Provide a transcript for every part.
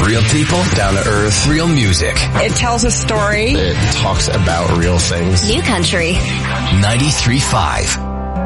Real people, down to earth, real music. It tells a story. It talks about real things. New Country 93.5.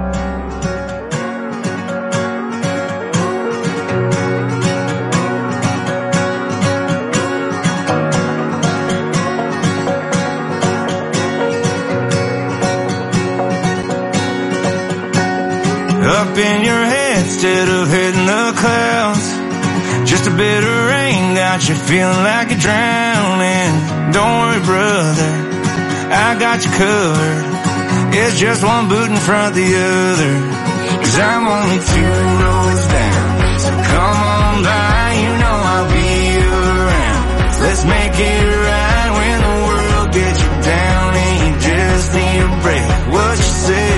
Up in your head instead of hitting the clouds. Just a bit of rain got you feeling like you're drowning. Don't worry, brother, I got you covered. It's just one boot in front of the other. 'Cause I'm only 2 roads down, so come on by, you know I'll be around. Let's make it right when the world gets you down and you just need a break. What you say?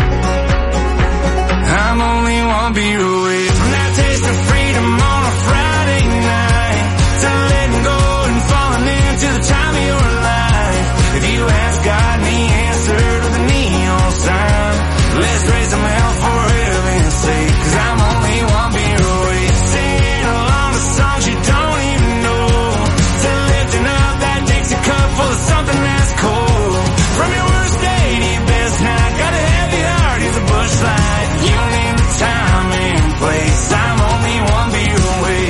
I'm only one beer away from that taste of freedom on a Friday night, to letting go and falling into the time of your life. If you ask God and He answered with a neon sign, let's raise some hell for heaven's sake. 'Cause I'm only one beer away, singing along the songs you don't even know, to lifting up that Dixie cup full of something that's cold. From your worst day to your best night, got a heavy heart, he's a bush light. You name the time and place, I'm only one beer away.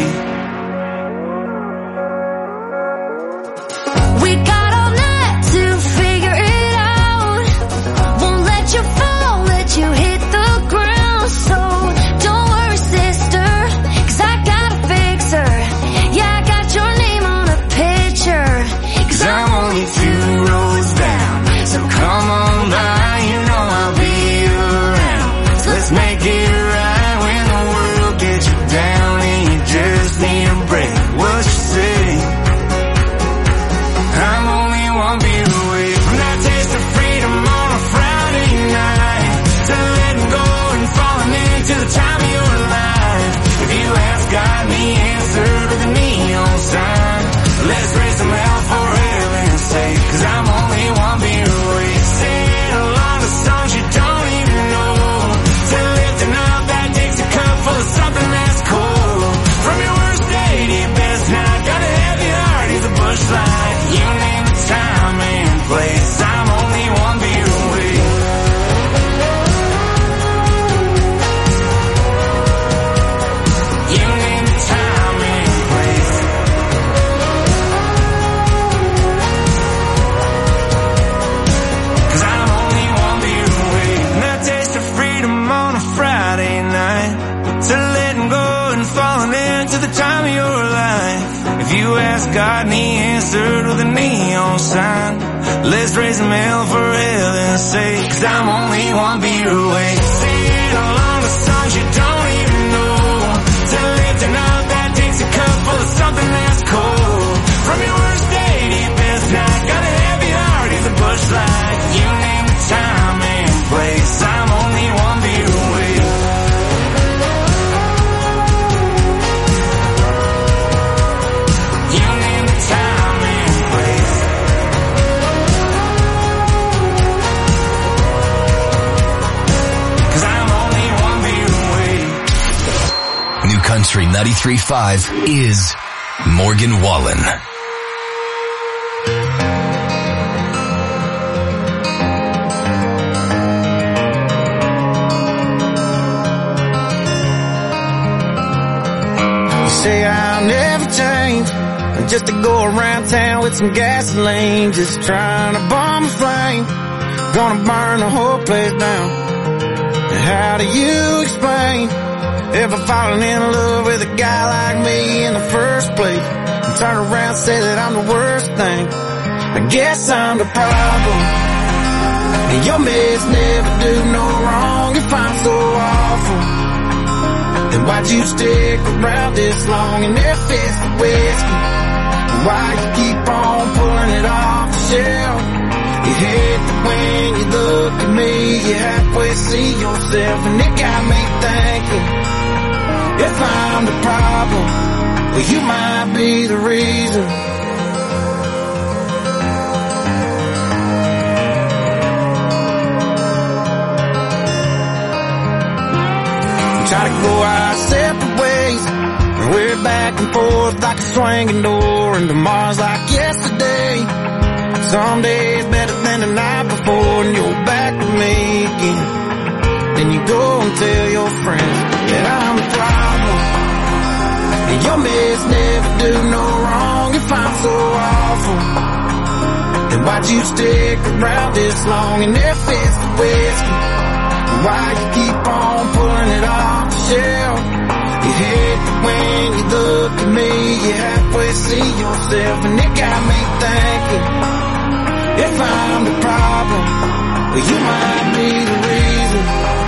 We got all night to figure it out. Won't let you fall, let you hit the ground. So don't worry, sister, 'cause I got a fixer. Yeah, I got your name on a picture. 'Cause I'm only 2 roads down, so come on by, you know I'll be around. Let's make it right when the world gets you down and you just need a break. What you say? I'm only one beer away from that taste of freedom on a Friday night, to letting go and falling into the time of your life. If you ask God and He answered with a neon sign, let's raise some hell for heaven's sake. 'Cause I'm only one beer away, singing along the songs you don't even know, to lifting up that Dixie cup full of something that's cold. From your worst day to your best night, got a heavy heart, he's a bush light. You name the time and place, I'm only one beer away. You name the time and place. 'Cause I'm only one beer away from that taste of freedom on a Friday night, to letting go and falling into the time of your life. If you ask God and He answered with a neon sign, let's raise some hell for heaven's sake. 'Cause I'm only one beer away, singing along the songs you don't even know, to lifting up that Dixie cup full of something that's cold. From your worst day to your best night, got a heavy heart, he's a bush light. You name the time and place, I'm only one beer away. You name the time and place. 'Cause I'm only one beer away. New Country 93.5 is Morgan Wallen. You say I'll never change, just to go around town with some gasoline, just trying to bomb a flame, gonna burn the whole place down. And how do you explain ever falling in love with a guy like me in the first place, and turn around and say that I'm the worst thing? I guess I'm the problem, and your meds never do no wrong. If I'm so awful, then why'd you stick around this long? And if it's the whiskey, why you keep on pulling it off the shelf? You hate that when you look at me, you halfway see yourself. And it got me thinking, if I'm the problem, well, you might be the reason. Try to go our separate ways, We're back and forth like a swinging door, and tomorrow's like yesterday. Some days better than the night before, and you're back with me again. Then you go and tell your friends that I'm the problem, and your miss never do no wrong. If I'm so awful, then why'd you stick around this long? And if it's the whiskey, why you keep on pulling it off the shelf? You hate it when you look at me, you halfway see yourself, and it got me thinking, if I'm the problem, well, you might be the reason.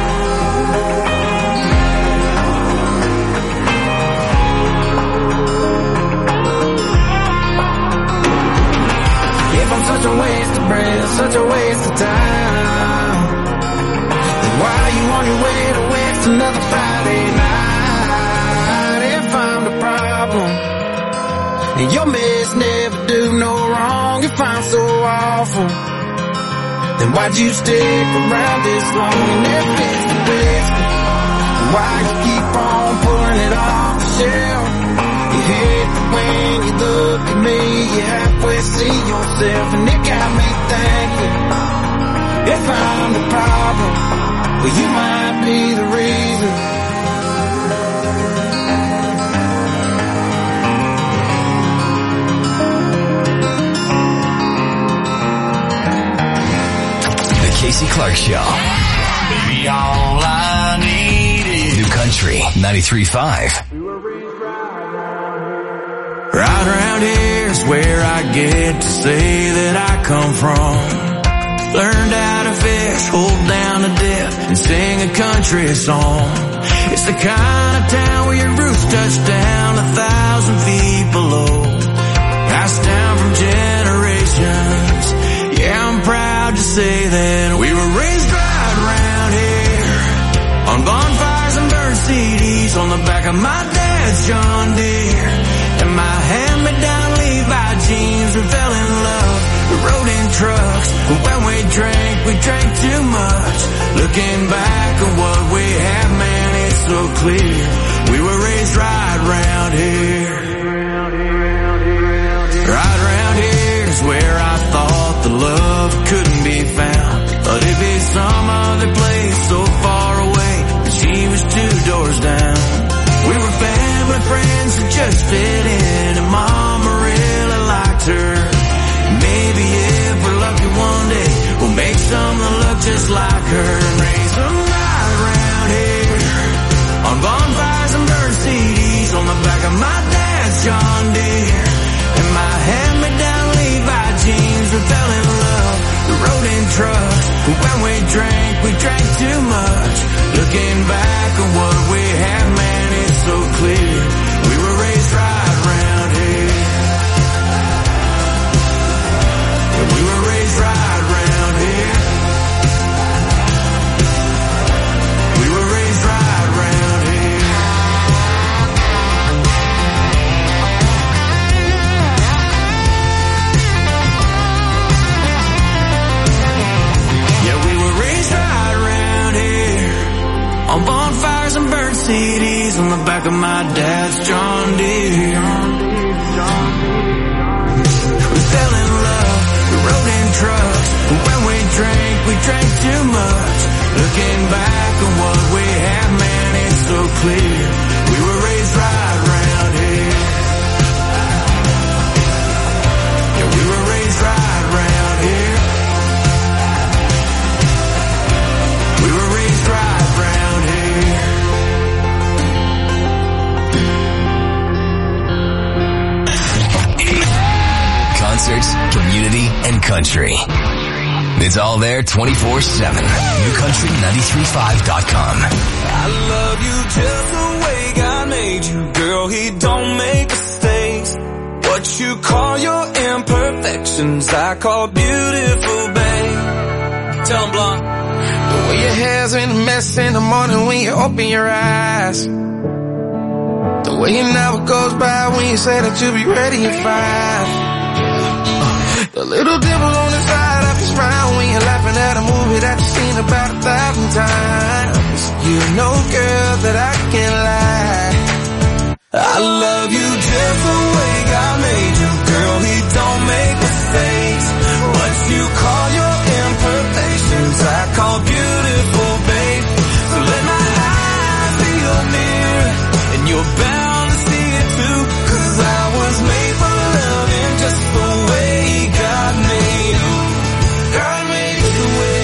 If I'm such a waste of breath, such a waste of time, then why are you on your way to waste another Friday night? If I'm the problem, and your miss never do no wrong. If I'm so awful, then why'd you stick around this long? And if it's the whiskey, why you keep on pulling it off the shelf? You hate it when you look at me, you halfway see yourself, and it got me thinking, if I'm the problem, well, you might be the reason. Casey Clark Show. Baby, all I need is New Country 93.5. Right around here's where I get to say that I come from. Learned how to fish, hold down a dip, and sing a country song. It's the kind of town where your roots touch down 1,000 feet below. Passed down from generations. Yeah, I'm proud to say that we were raised right around here, on bonfires and burnt CDs, on the back of my dad's John Deere, and my hand-me-down Levi jeans. We fell in love, we rode in trucks, but when we drank too much. Looking back at what we have, man, it's so clear, we were raised right around here. Right around here is where I thought the love couldn't be found. But it'd be some other place so far away, and she was 2 doors down. We were family friends who just fit in, and Mama really liked her. Maybe if we're lucky one day, we'll make some that look just like her, and raise them right around here, on bonfires and burnt CDs, on the back of my dad's John Deere, and my hand-me-down Levi jeans. We fell in love, we rode in trucks, but when we drank too much. Looking back at what we have, man, it's so clear, we were raised right around here. And we were raised right around here. We were raised right around here. Yeah, we were raised right around here, on bonfires and burnt CDs, on the back of my dad's John Deere. We fell in love, we rode in trucks, but when we drank too much. Looking back on what we have, man, it's so clear, we were raised right around here. Yeah, we were raised right around here. We were raised right around here. Concerts, community, and country. It's all there 24/7. NewCountry935.com. I love you just the way God made you, girl. He don't make mistakes. What you call your imperfections, I call beautiful, babe. Tell him, Blanc. The way your hair's in a mess in the morning when you open your eyes. The way an hour goes by when you say that you'll be ready at 5. The little dimple on the side of his frown when you're laughing at a movie that you've seen about 1,000 times. You know, girl, that I can't lie. I love you just the way God made you, girl, he don't make mistakes. What you call your imperfections, I call beautiful, babe. So let my eyes be your mirror, and you're bound to see it too. Cause I was made for loving just the way God made you. God made it the way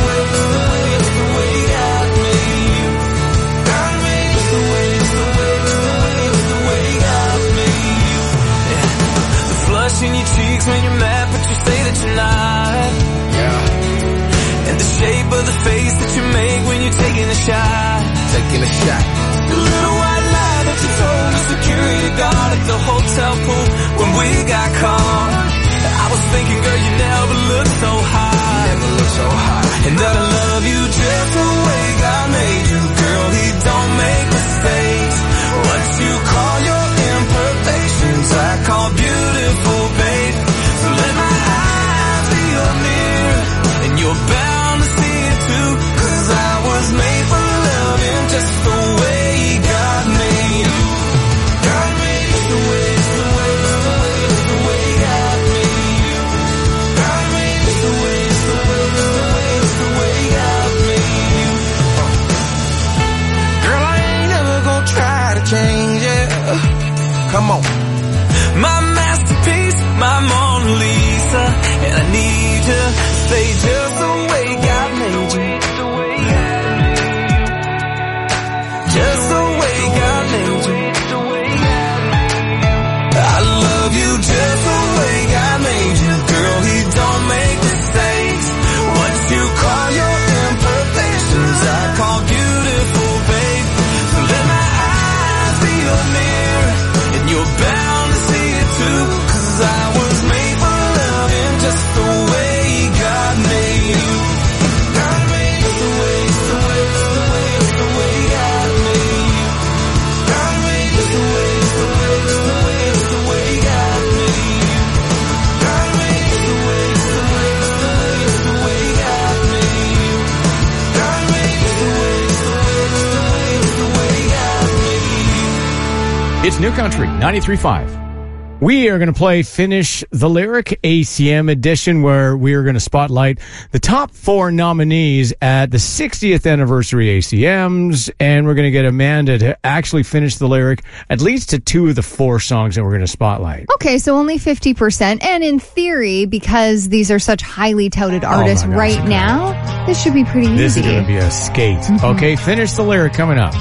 God made you. God made it the way God made you. Yeah. The flush in your cheeks when you're mad, but you say that you're not. Yeah. And the shape of the face that you make when you're taking a shot. Taking a shot. The little white lie that you told the security guard at the hotel pool when we got caught. I was thinking, girl, you never looked so high. Never looked so high. And that I love you just the way God made you, girl, he don't make mistakes. What you call your imperfections, I call beautiful, babe. So let my eyes be your mirror, and you're bound to see it too. Cause I was made for loving just the way God made you. God made it the way God made you. God made it the way God made you. Girl, I ain't never gonna try to change it. Come on. My masterpiece, my Mona Lisa, and I need to stay just the way God made you. Just the way God made you. I love you just the way God made you, girl, he don't make mistakes. What you call your imperfections, I call beautiful, babe. So let my eyes be your mirror, and you're bound to see it too. Cause I was made for loving just the way God made you. God made it the way God made you. God made it the way God made you. God made it the way God made you. God made it the way God made you. It's New Country 93.5. We are going to play Finish the Lyric ACM edition, where we are going to spotlight the top 4 nominees at the 60th anniversary ACMs, and we're going to get Amanda to actually finish the lyric at least to 2 of the 4 songs that we're going to spotlight. Okay, so only 50%. And in theory, because these are such highly touted artists right now, this should be pretty This easy. is going to be a skate. Okay, Finish the Lyric coming up.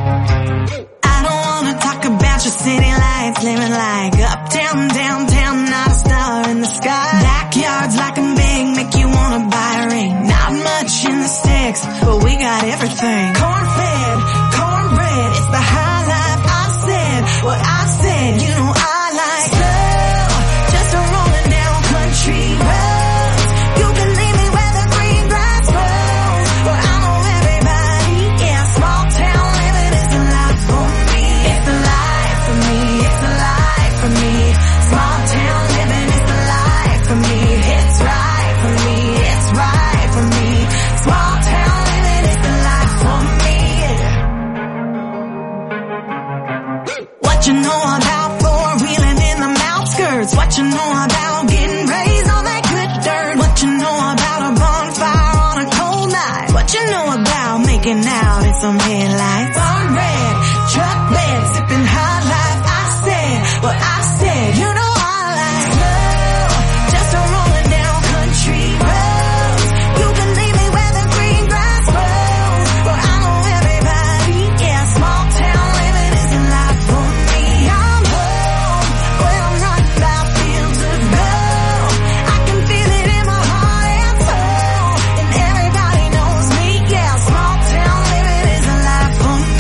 Your city lights, living like uptown, downtown, not a star in the sky. Backyards like a big, make you wanna buy a ring. Not much in the sticks, but we got everything. Corn-fed, cornbread, it's the high life. I said what I said, you know I like slow, just a rolling down country roads. You can leave me where the green grass grows, where I know everybody. Yeah, small town living is the life for me. It's the life. It's the life for me. Small town living is the life for me. It's right for me. It's right for me. Small town living is the life for me. What you know about four-wheeling in the outskirts? What you know about getting raised on that good dirt? What you know about a bonfire on a cold night? What you know about making out in some headlights? Burn red, truck bed, sipping high life. What I said, you know I like slow, just a rolling down country roads. You can leave me where the green grass grows, where I know everybody. Yeah, small town living is the life for me. I'm home, where I'm running about fields of gold. I can feel it in my heart and soul, and everybody knows me. Yeah, small town living is the life for me.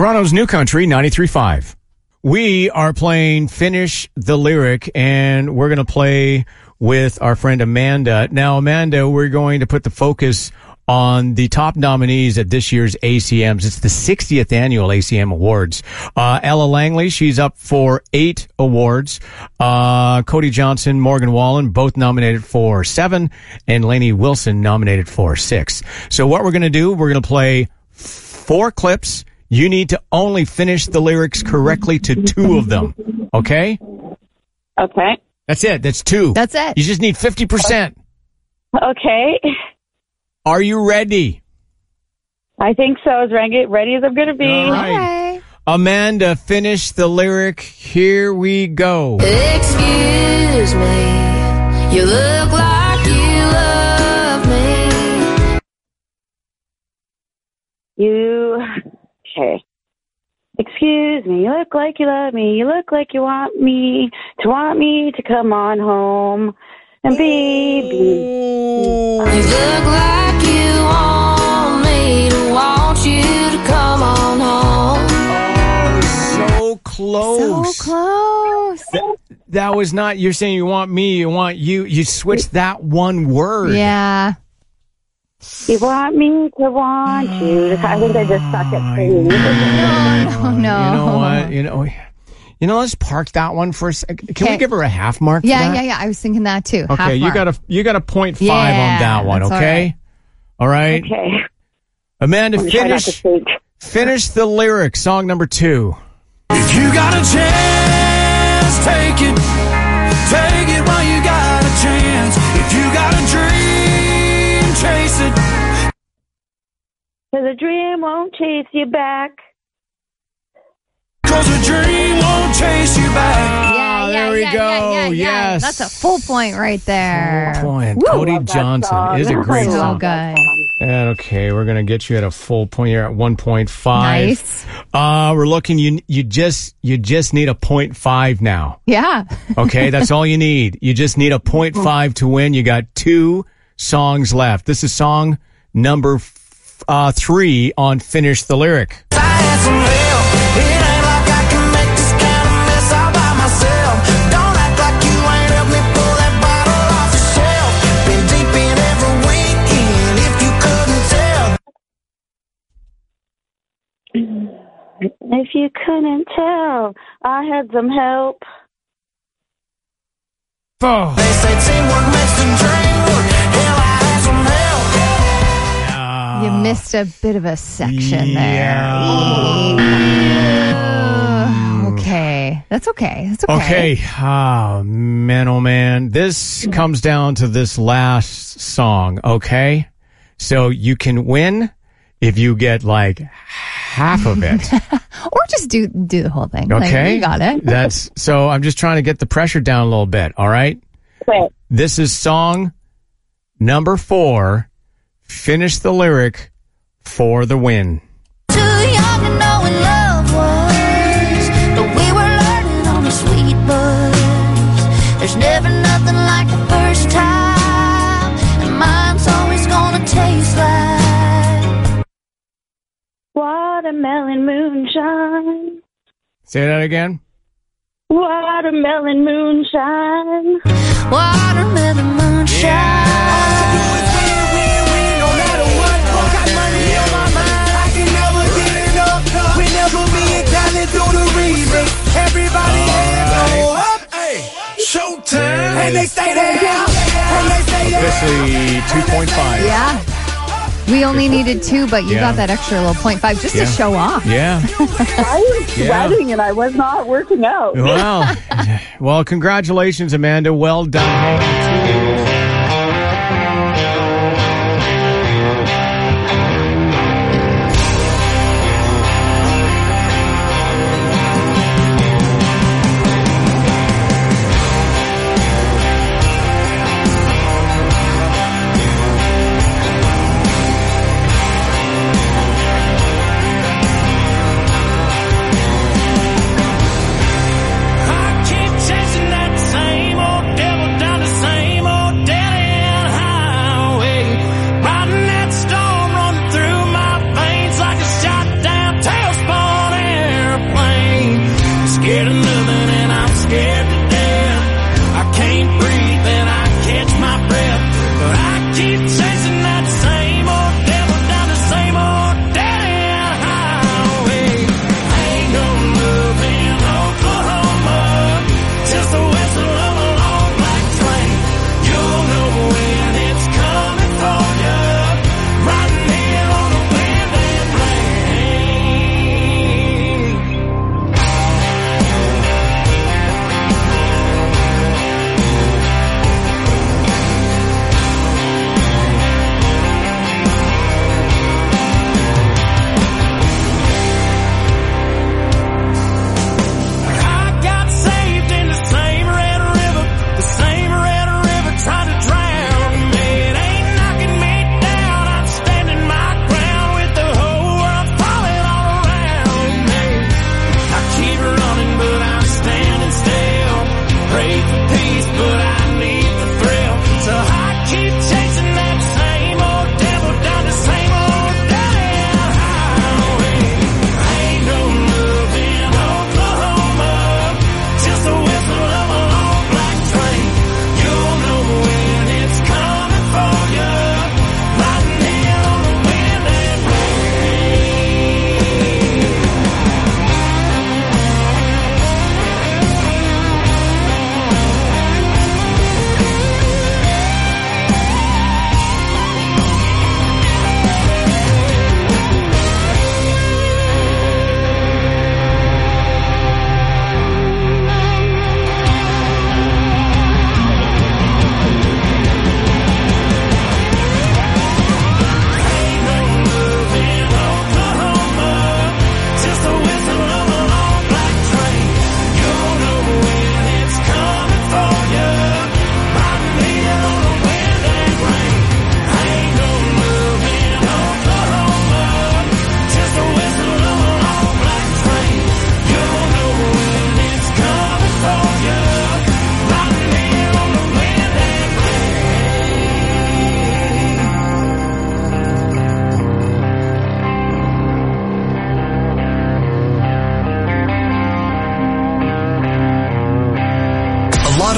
Toronto's New Country 93.5. We are playing Finish the Lyric, and we're going to play with our friend Amanda. Now, Amanda, we're going to put the focus on the top nominees at this year's ACMs. It's the 60th annual ACM Awards. Ella Langley, she's up for 8 awards. Cody Johnson, Morgan Wallen, both nominated for 7, and Lainey Wilson nominated for 6. So what we're going to do, we're going to play 4 clips. You need to only finish the lyrics correctly to 2 of them. Okay? Okay. That's it. That's 2. That's it. You just need 50%. Okay. Are you ready? I think so. As ready as I'm going to be. All right. Okay. Amanda, finish the lyric. Here we go. Excuse me, you look like you love me. Okay. Excuse me, you look like you love me. You look like you want me to come on home. And baby, you look like you want me to come on home. Oh, so close. So close. That was not, you're saying you want me, you want you. You switched that one word. Yeah. You want me to want you. I think I just suck at singing. No. You know what? You know, let's park that one for a second. Can we give her a half mark for that? Yeah. I was thinking that too. Okay, half mark. you got a 0.5 on that one, okay? All right. Okay. Amanda, finish the lyric, song number 2. If you got a chance, take it while you got a chance. If you got a dream, chase it. 'Cause a dream won't chase you back. 'Cause a dream won't chase you back. Yeah, there we go. Yeah. Yes. That's a full point right there. Full point. Woo. Cody Johnson is a great So song. good. And okay, we're gonna get you at a full point. You're at 1.5. Nice. We're looking. You just need a 0.5 now. Yeah. Okay, that's all you need. You just need a 0.5 to win. You got 2 songs left. This is song number 3 on Finish the Lyric. If you couldn't tell, I had some help. Oh. They say teamwork makes the dream work. Hell, I had some help. You missed a bit of a section there. Okay. That's okay. That's okay. Okay. Oh, man. This comes down to this last song, okay? So you can win if you get like half of it. Or just do the whole thing. Okay. Like, you got it. So I'm just trying to get the pressure down a little bit, all right? Okay. This is song number 4. Finish the lyric for the win. Too young to know what love was, but we were learning on the sweet buzz. There's never nothing like the first time, and mine's always gonna taste like watermelon moonshine. Say that again. Watermelon moonshine. watermelon moonshine. Everybody go up, hey, showtime, and they stay there, and they stay there. Officially 2.5. Yeah. We only needed 2, but you got that extra little 0.5 just to show off. Yeah. I was sweating and I was not working out. Well, congratulations, Amanda. Well done. I keep chasing that same old devil down the same old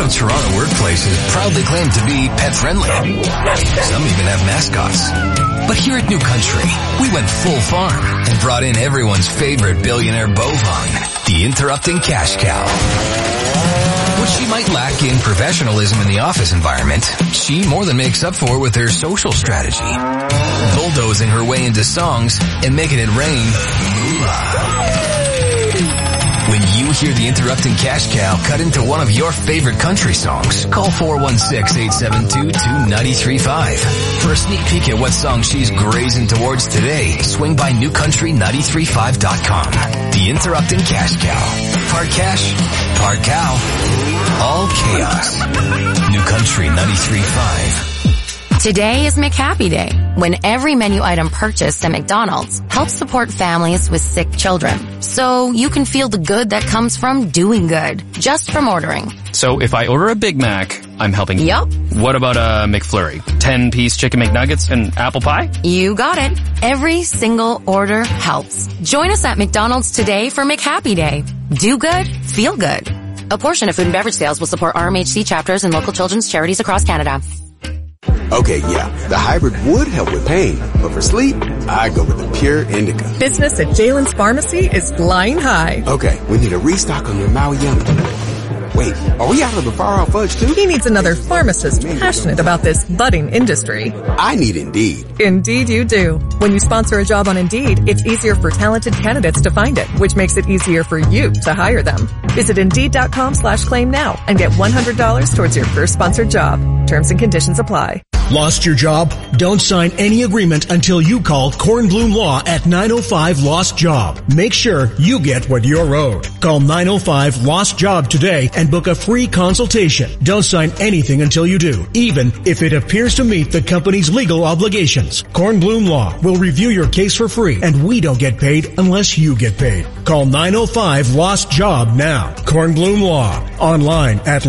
of Toronto workplaces proudly claim to be pet-friendly. Some even have mascots. But here at New Country, we went full farm and brought in everyone's favorite billionaire bovine, the interrupting cash cow. What she might lack in professionalism in the office environment, she more than makes up for with her social strategy. Bulldozing her way into songs and making it rain moolah. When you hear the interrupting cash cow cut into one of your favorite country songs, call 416-872-2935. For a sneak peek at what song she's grazing towards today, swing by newcountry935.com. The interrupting cash cow. Part cash, part cow, all chaos. New Country 93.5. Today is McHappy Day, when every menu item purchased at McDonald's helps support families with sick children. So you can feel the good that comes from doing good, just from ordering. So if I order a Big Mac, I'm helping. Yup. What about a McFlurry? 10-piece chicken McNuggets and apple pie? You got it. Every single order helps. Join us at McDonald's today for McHappy Day. Do good, feel good. A portion of food and beverage sales will support RMHC chapters and local children's charities across Canada. Okay, yeah, the hybrid would help with pain, but for sleep, I go with the Pure Indica. Business at Jalen's Pharmacy is flying high. Okay, we need a restock on your Maui Yummy. Wait, are we out of the far-off fudge too? He needs another pharmacist passionate about this budding industry. I need Indeed. Indeed you do. When you sponsor a job on Indeed, it's easier for talented candidates to find it, which makes it easier for you to hire them. Visit Indeed.com/claim now and get $100 towards your first sponsored job. Terms and conditions apply. Lost your job? Don't sign any agreement until you call Kornblum Law at 905 Lost Job. Make sure you get what you're owed. Call 905 Lost Job today and book a free consultation. Don't sign anything until you do, even if it appears to meet the company's legal obligations. Kornblum Law will review your case for free, and we don't get paid unless you get paid. Call 905 Lost Job now. Kornblum Law. Online at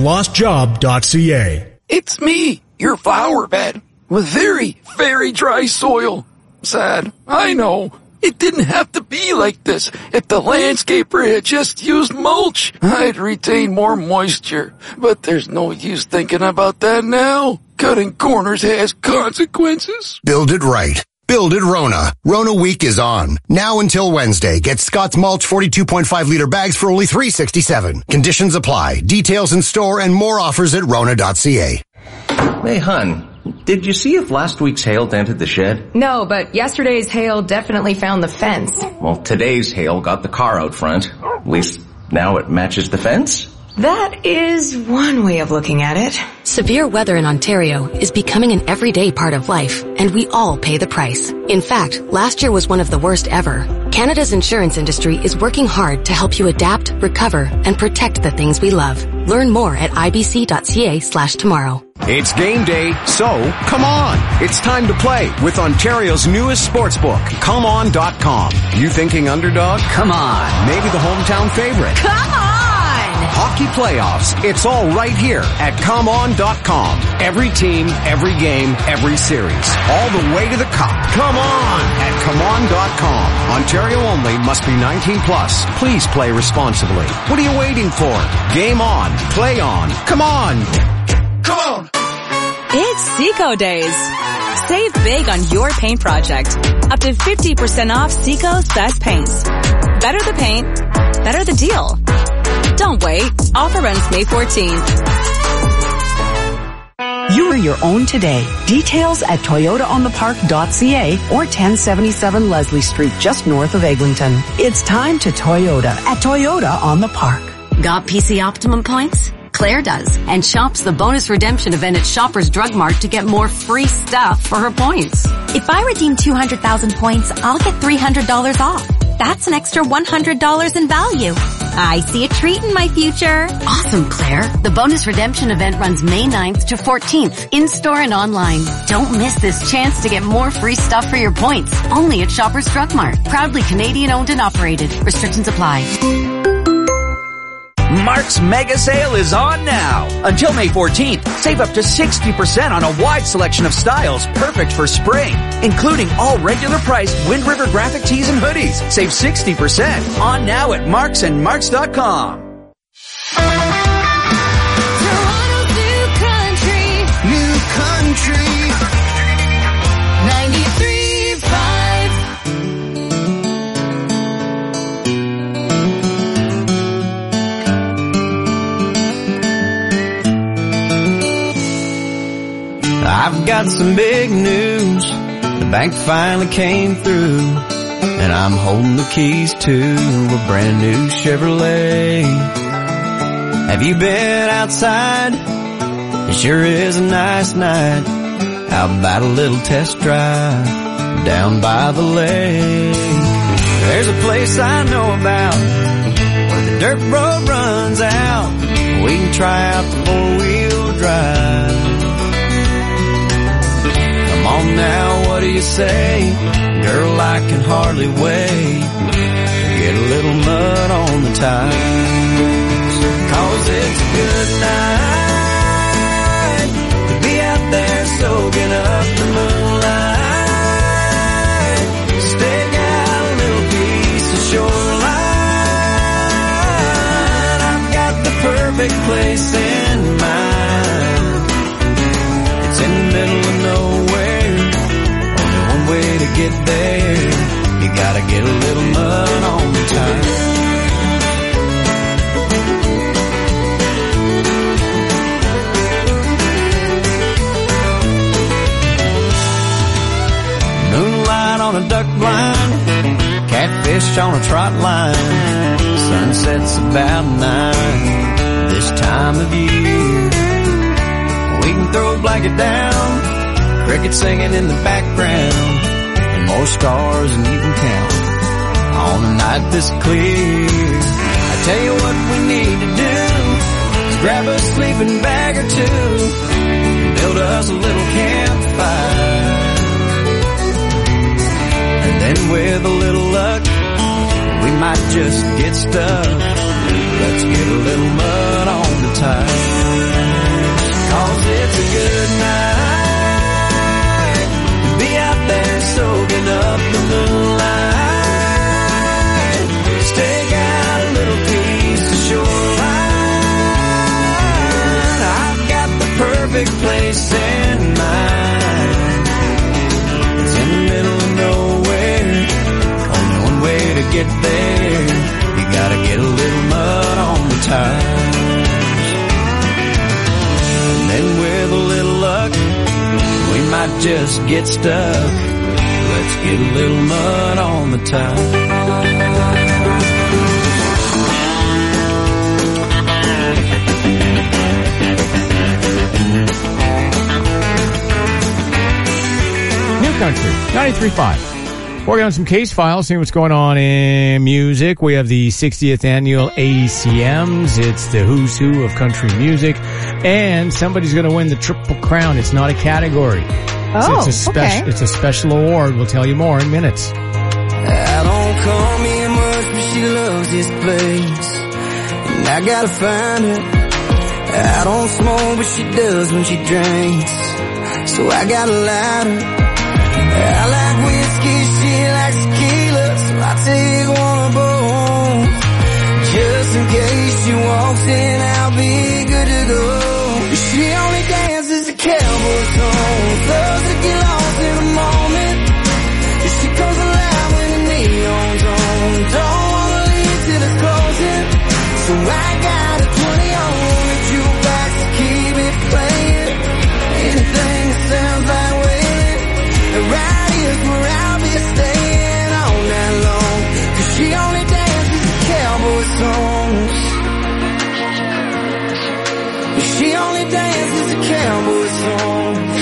lostjob.ca. It's me, your flower bed, with very, very dry soil. Sad, I know. It didn't have to be like this. If the landscaper had just used mulch, I'd retain more moisture. But there's no use thinking about that now. Cutting corners has consequences. Build it right. Build it Rona. Rona Week is on. Now until Wednesday. Get Scott's Mulch 42.5-liter bags for only $3.67. Conditions apply. Details in store and more offers at Rona.ca. Hey, hun, did you see if last week's hail dented the shed? No, but yesterday's hail definitely found the fence. Well, today's hail got the car out front. At least now it matches the fence. That is one way of looking at it. Severe weather in Ontario is becoming an everyday part of life, and we all pay the price. In fact, last year was one of the worst ever. Canada's insurance industry is working hard to help you adapt, recover, and protect the things we love. Learn more at ibc.ca/tomorrow. It's game day, so come on. It's time to play with Ontario's newest sportsbook, ComeOn.com. You thinking underdog? Come on. Maybe the hometown favorite. Come on! Hockey playoffs. It's all right here at ComeOn.com. Every team, every game, every series. All the way to the cup. Come on at ComeOn.com. Ontario only, must be 19 plus. Please play responsibly. What are you waiting for? Game on. Play on. Come on. Come on. It's Seco Days. Save big on your paint project. Up to 50% off Seco's best paints. Better the paint, better the deal. Don't wait. Offer runs May 14th. You are your own today. Details at ToyotaOnThePark.ca or 1077 Leslie Street, just north of Eglinton. It's time to Toyota at Toyota on the Park. Got PC Optimum points? Claire does, and shops the bonus redemption event at Shoppers Drug Mart to get more free stuff for her points. If I redeem 200,000 points, I'll get $300 off. That's an extra $100 in value. I see a treat in my future. Awesome, Claire. The bonus redemption event runs May 9th to 14th, in-store and online. Don't miss this chance to get more free stuff for your points. Only at Shoppers Drug Mart. Proudly Canadian owned and operated. Restrictions apply. Mark's Mega Sale is on now. Until May 14th, save up to 60% on a wide selection of styles perfect for spring, including all regular priced Wind River graphic tees and hoodies. Save 60% on now at Marks and Marks.com. Toronto I've got some big news. The bank finally came through, and I'm holding the keys to a brand new Chevrolet. Have you been outside? It sure is a nice night. How about a little test drive down by the lake? There's a place I know about where the dirt road runs out. We can try out the four-wheel drive. Come on now, what do you say? Girl, I can hardly wait to get a little mud on the tires. 'Cause it's a good night to be out there soaking up the moonlight. Stick out a little piece of shoreline. I've got the perfect place in mind. It's in the middle of nowhere. Only one way to get there. You gotta get a little mud on the tires. Moonlight on a duck blind, catfish on a trot line. Sunset's about 9 this time of year. We can throw a blanket down, crickets singing in the background, and more stars than you can count on a night this clear. I tell you what we need to do is grab a sleeping bag or two, build us a little campfire. And then with a little luck, we might just get stuck. Let's get a little mud on the tires. 'Cause it's a good night to be out there soaking up the moonlight. Stake out a little piece of shoreline. I've got the perfect place in mind. It's in the middle of nowhere. Only one way to get there. You gotta get a little mud on the tires. And then with a little luck, we might just get stuck. Let's get a little mud on the tires. New Country 93.5. Working on some case files, seeing what's going on in music. We have the 60th annual ACMs. It's the who's who of country music. And somebody's going to win the Triple Crown. It's not a category. Oh, okay. It's a special award. We'll tell you more in minutes. I don't call me much, but she loves this place. And I gotta find her. I don't smoke, but she does when she drinks. So I got a lighter. I like whiskey, she likes tequila, so I take one of both. Just in case she walks in, I'll be good to go. She only dances a cowboy song, loves to get lost in a moment. She comes alive when the neon's on, don't wanna leave till it's closing. So I got a 20 on the jukebox to keep it playing. Anything that sounds like wailing, right here's where I'll be staying all night long. 'Cause she only dances the cowboy songs. She only dances the cowboy songs.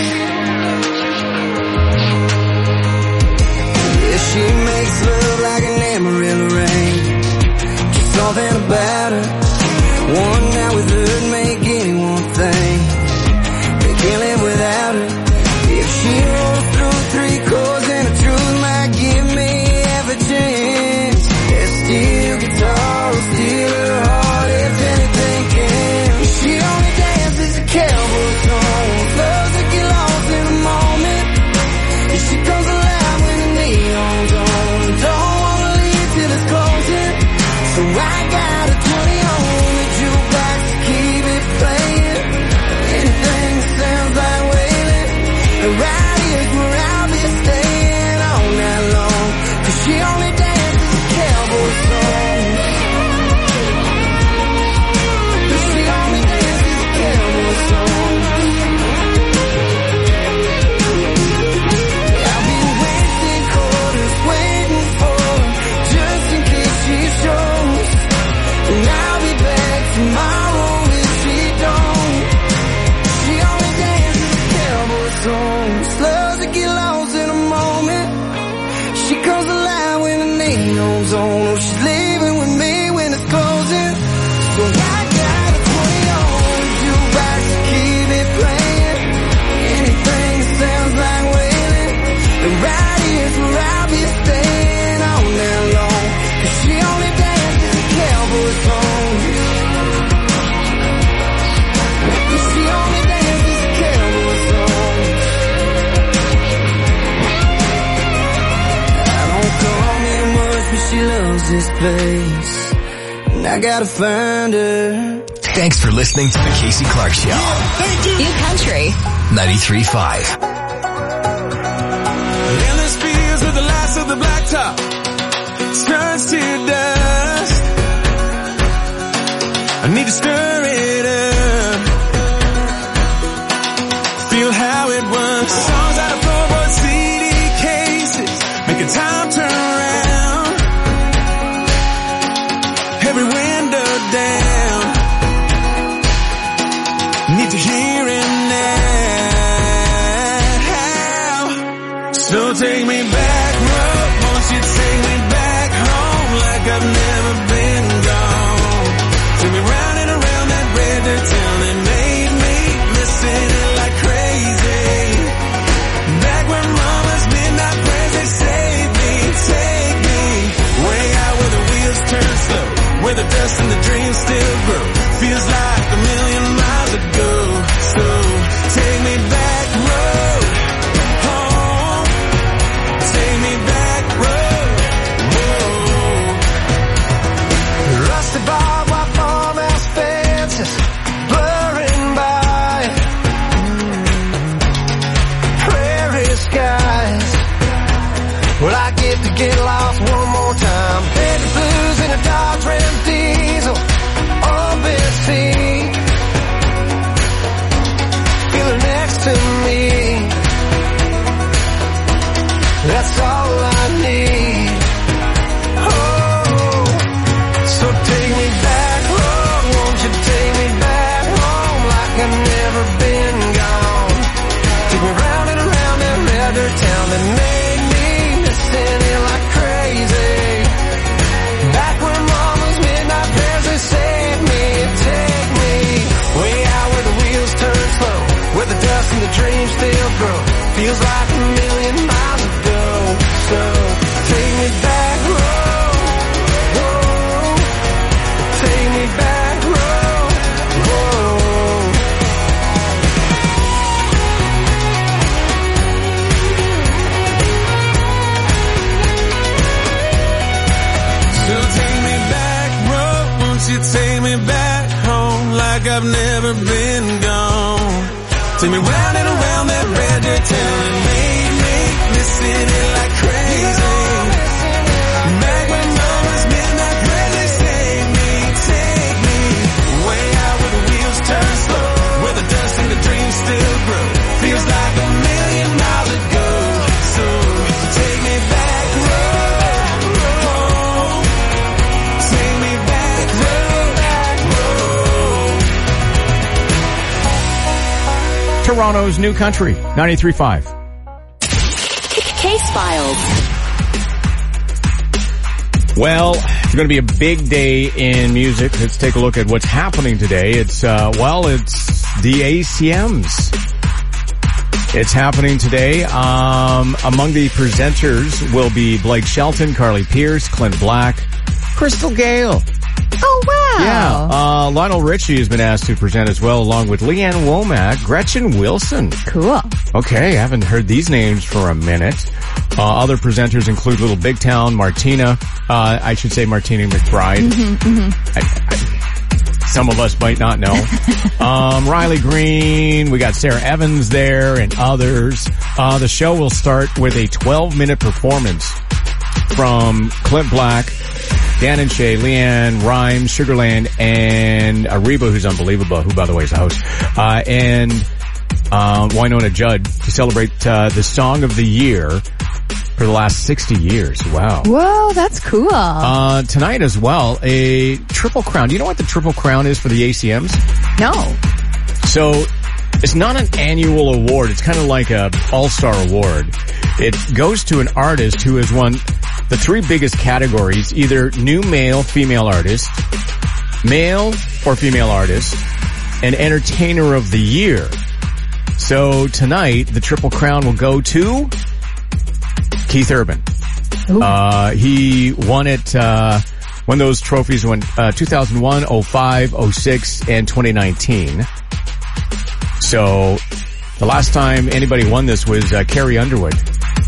Yeah, she makes love like an Amarillo rain. Just something about her. One night with her would make anyone think they can't live without her. If she rolls through 3 chords and the truth might give me half a chance. That steel guitar will steal her heart if anything can. She only dances a cowboy song, loves to get lost in a moment. And she comes alive when the neon's on, don't wanna leave till it's closing. So I got a 20 on the jukebox to keep it playing. Anything that sounds like wailing, right here's where I'll be staying all night long. 'Cause she only dances the cowboy songs. She only dances the cowboy songs. this place, and I gotta find her. Thanks for listening to the Casey Clark Show. New Country. 93.5. Endless fields with the last of the blacktop turns to dust. I need to stir it up. Feel how it was. Songs out of floorboard CD cases, making time turn around. Every window down. Need to hear it now. So take me back, road. Won't you take me back home like I've never been gone? Take me round and around that red dirt town that made me missing it like crazy. Back where mama's midnight prayers, they saved me. Take me way out where the wheels turn slow, where the dust and the dreams still grow. Feels like a million miles ago. So take me back road home. Take me back road. Whoa. Rusty barbed wire farmhouse fences blurring by. Prairie skies. Well, I get lost one more time. Baby blues in a Dodge Ram diesel. Open sea. Feel her next to me. That's all I need. Oh, so take me back home. Won't you take me back home like I've never been gone? Take me round and around that red dirt town that made me missing it like crazy. Back when mama's midnight prayers, they saved me. Take me way out where the wheels turn slow, where the dust and the dreams still grow. Feels like a million miles ago. So take me back road. Whoa. Take me back road. Whoa. So take me back road. Won't you take me back home like I've never been gone? Take me round and around that red dirt town and made me missing it like crazy. Back when mama's midnight prayers, they saved me. Take me way out where the wheels turn slow, where the dust and the dreams still grow. Feels like a million miles ago. So take me back road home. Take me back road. Toronto's New Country, 93.5. Case Files. Well, it's going to be a big day in music. Let's take a look at what's happening today. It's the ACMs. It's happening today. Among the presenters will be Blake Shelton, Carly Pearce, Clint Black, Crystal Gale. Oh, wow. Yeah. Lionel Richie has been asked to present as well, along with Leanne Womack, Gretchen Wilson. Cool. Okay, I haven't heard these names for a minute. Other presenters include Little Big Town, Martina, I should say Martina McBride. Some of us might not know. Riley Green, we got Sarah Evans there and others. The show will start with a 12-minute performance from Clint Black, Dan and Shay, Leanne, Rhymes, Sugarland, and Ariba, who's unbelievable, who, by the way, is the host, and Wynonna Judd to celebrate the Song of the Year for the last 60 years. Wow. Whoa, that's cool. Tonight as well, a Triple Crown. Do you know what the Triple Crown is for the ACMs? No. So, it's not an annual award. It's kind of like a all-star award. It goes to an artist who has won the three biggest categories, either new male, female artist, male or female artist, and entertainer of the year. So tonight, the Triple Crown will go to Keith Urban. He won it, won those trophies in 2001, 05, 06, and 2019. So the last time anybody won this was Carrie Underwood.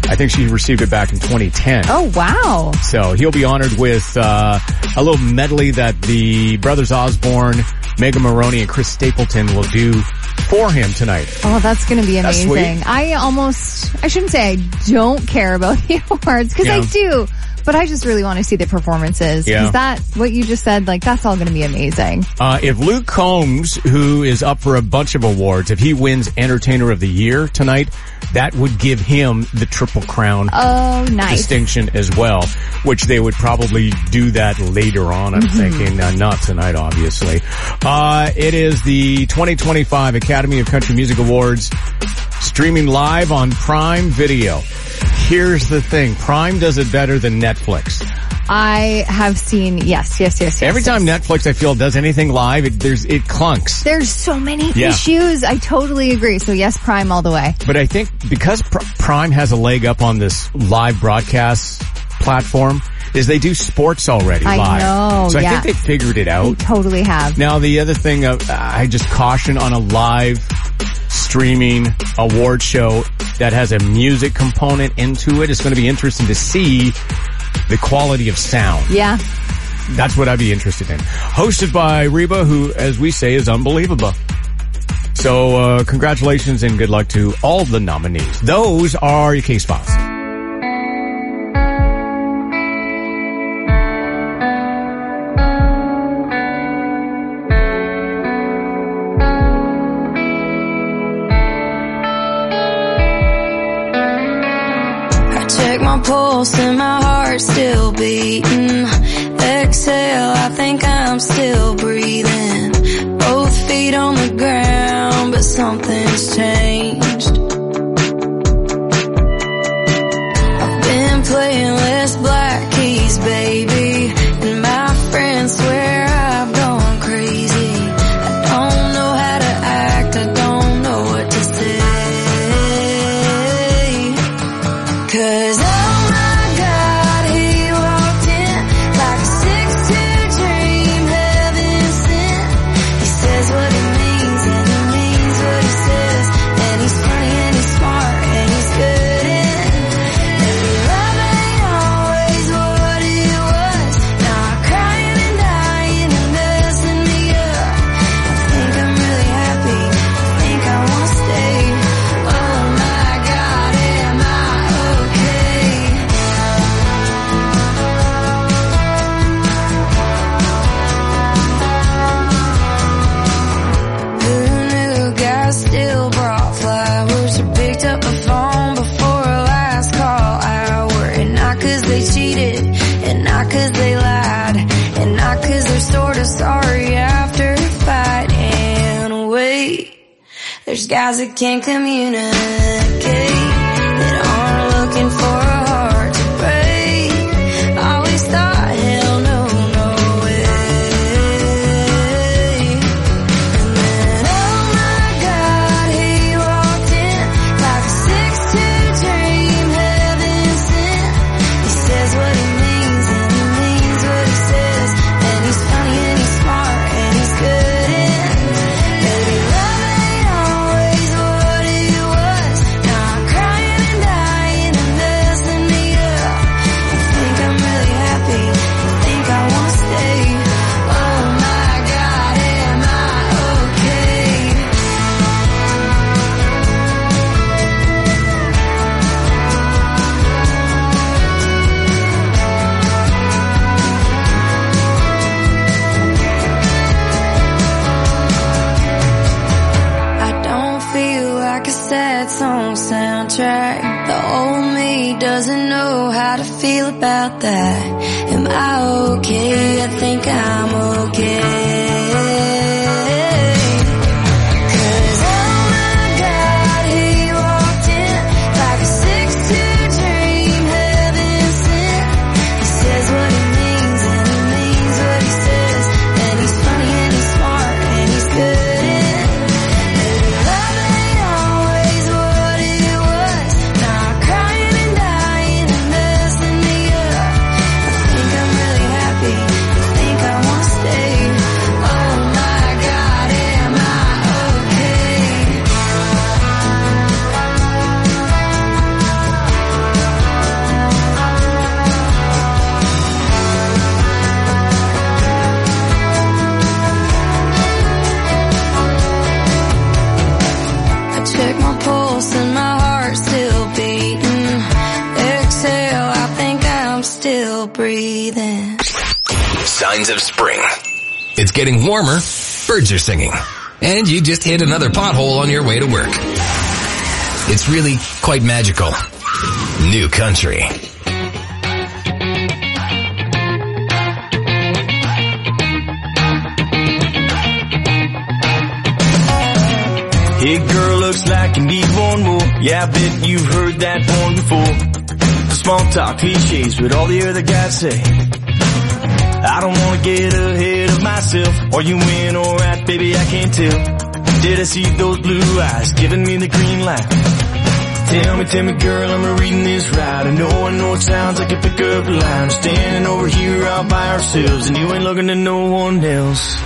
I think she received it back in 2010. Oh, wow. So he'll be honored with a little medley that the Brothers Osborne, Megan Maroney, and Chris Stapleton will do for him tonight. Oh, that's going to be That's amazing. sweet. I shouldn't say I don't care about the awards, because I do. But I just really want to see the performances. Yeah. Is that what you just said? Like, that's all going to be amazing. If Luke Combs, who is up for a bunch of awards, if he wins Entertainer of the Year tonight, that would give him the Triple Crown distinction as well, which they would probably do that later on, I'm thinking. Not tonight, obviously. It is the 2025 Academy of Country Music Awards, streaming live on Prime Video. Here's the thing. Prime does it better than Netflix. I have seen, yes. Every time Netflix, I feel, does anything live, it clunks. There's so many issues. I totally agree. So yes, Prime all the way. But I think because Prime has a leg up on this live broadcast platform, is they do sports already live. I know, So I think they figured it out. They totally have. Now the other thing, I just caution on a live streaming award show that has a music component into it. It's going to be interesting to see the quality of sound. Yeah. That's what I'd be interested in. Hosted by Reba, who, as we say, is unbelievable. So, congratulations and good luck to all the nominees. Those are your case files. My pulse and my heart still beating. Exhale, I think I'm still breathing. Both feet on the ground, but something's changed. I've been playing less black keys, baby, and my friends swear I've gone crazy. I don't know how to act, I don't know what to say. 'Cause there's guys that can't communicate, that aren't looking for a heart to break. Always thought, hell no, no way. And then, oh my God, he walked in like a 6'2" dream, heaven sent. He says what he means and he means what he says. And he's funny and he's smart and he's good and baby, love ain't always what it was. Now I'm crying and dying and messing me up. I think I'm really happy, I think I wanna stay. Oh my God, am I okay? I don't feel like a sad song soundtrack. The old me doesn't know how to feel about that. Am I okay? I think I'm okay. 'Cause oh my God, he walked in like a 6'2" dream, heaven sent. He says what he means and he means what he says. And he's funny and he's smart and he's good and baby, love ain't always what it was. Now I'm crying and dying and messing me up. I think I'm really happy, I think I wanna stay. still breathing. Signs of spring. It's getting warmer, birds are singing, and you just hit another pothole on your way to work. It's really quite magical. New Country. Hey girl, looks like you need one more. Yeah, I bet you've heard that one before. The small talk cliches, what all the other guys say. I don't wanna get ahead of myself. Are you in or out, baby, I can't tell. Did I see those blue eyes giving me the green light? Tell me girl, am I reading this right? I know it sounds like a pickup line. Standing over here all by ourselves and you ain't looking at no one else.